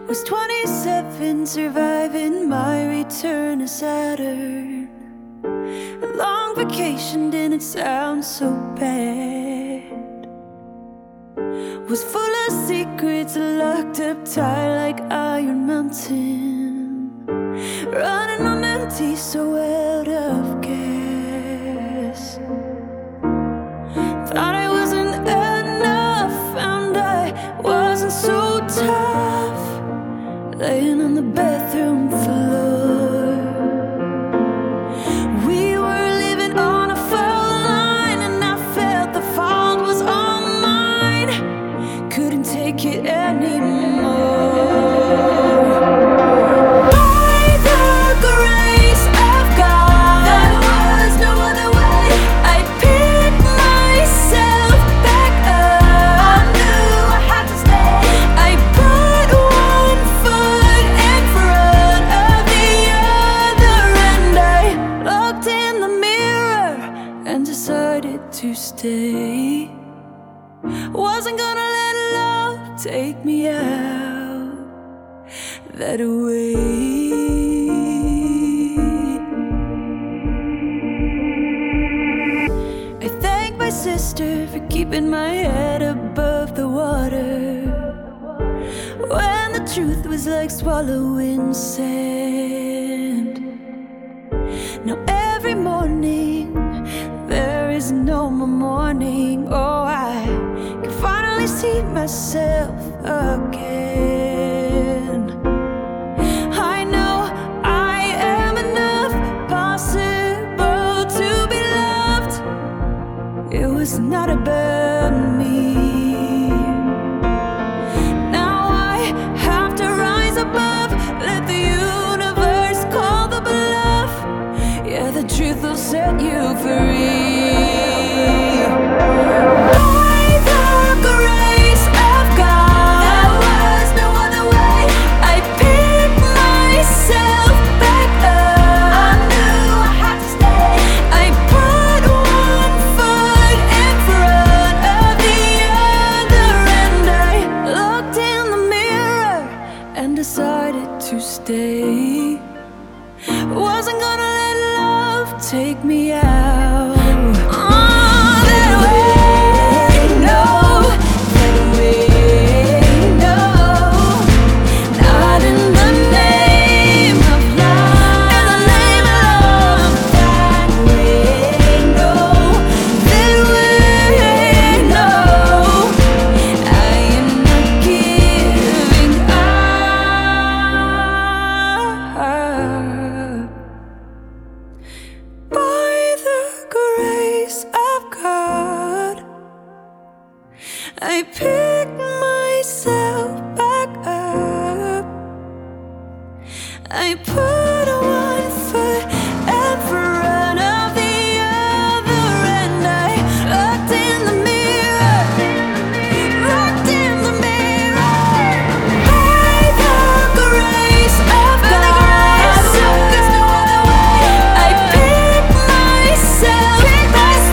Was 27, surviving my return to Saturn. A long vacation didn't sound so bad. Was full of secrets, locked up tight like Iron Mountain. Running on empty, so out of gas. Thought I wasn't enough, found I wasn't so tough. Laying on the bathroom floor. We were living on a foul line, and I felt the fault was all mine. Couldn't take it anymore. To stay, wasn't gonna let love take me out that way. I thank my sister for keeping my head above the water when the truth was like swallowing sand. Now every morning there is no more morning. Oh, I can finally see myself again. I know I am enough, possible to be loved. It was not about me. Now I have to rise above, let the universe call the bluff. Yeah, the truth will set you free. Decided to stay. Wasn't gonna let love take me out. That way, no. That way, no. Not in the name of love. In the name of love. That way, no. That way, no. I am not giving up. By the grace of God, I pick myself back up. I put one foot in front of the other, and I looked in the mirror. Looked in the mirror. By the grace of God, there's no other way. I pick myself back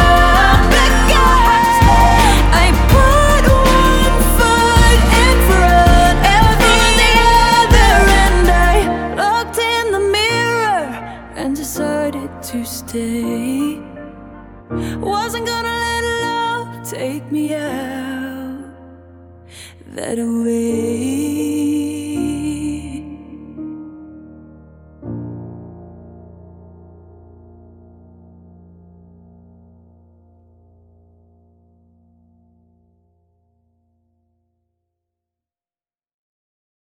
up. I put one foot in front of the other, and I looked in the mirror and decided to stay. Wasn't gonna let love take me out that way.